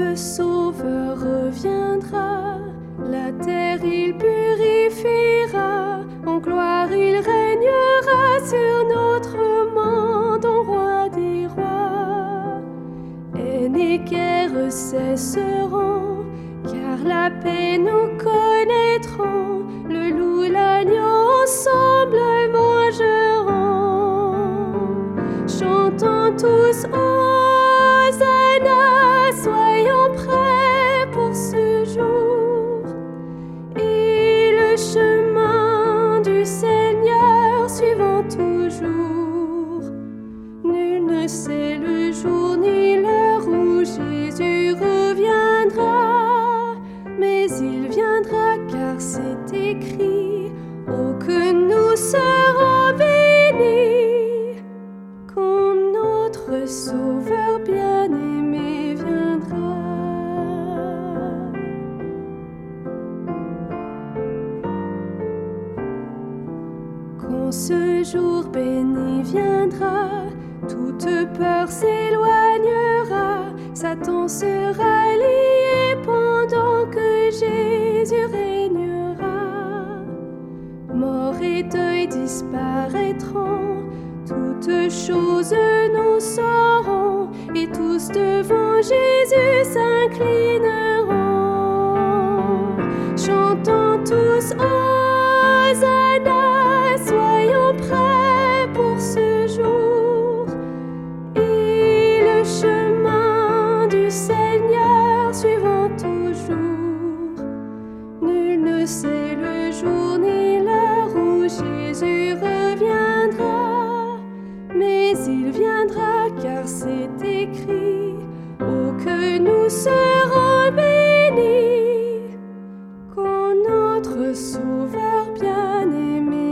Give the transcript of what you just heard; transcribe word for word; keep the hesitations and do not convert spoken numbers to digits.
notre Sauveur reviendra, la terre il purifiera, en gloire il régnera sur notre monde, en roi des rois. Haine et guerre cesseront, car la paix nous connaîtrons, le loup, l'agneau ensemble mangeront. Chantons tous Hosanna, soyons prêts pour ce jour. Et le chemin du Seigneur suivons toujours. Nul ne sait le jour ni l'heure où Jésus reviendra, mais il viendra car c'est écrit, oh que nous serons bénis quand notre Sauveur bien-aimé viendra. Quand ce jour béni viendra, toute peur s'éloignera, Satan sera lié pendant que Jésus régnera. Mort et deuil disparaîtront, toutes choses nous saurons, et tous devant Jésus s'inclineront. Chantons tous Hosanna, soyons prêts pour ce jour. Et le chemin du Seigneur suivons toujours. Nul ne sait le jour ni l'heure où Jésus reviendra, mais il viendra car c'est écrit, oh que nous serons bénis quand notre Sauveur bien-aimé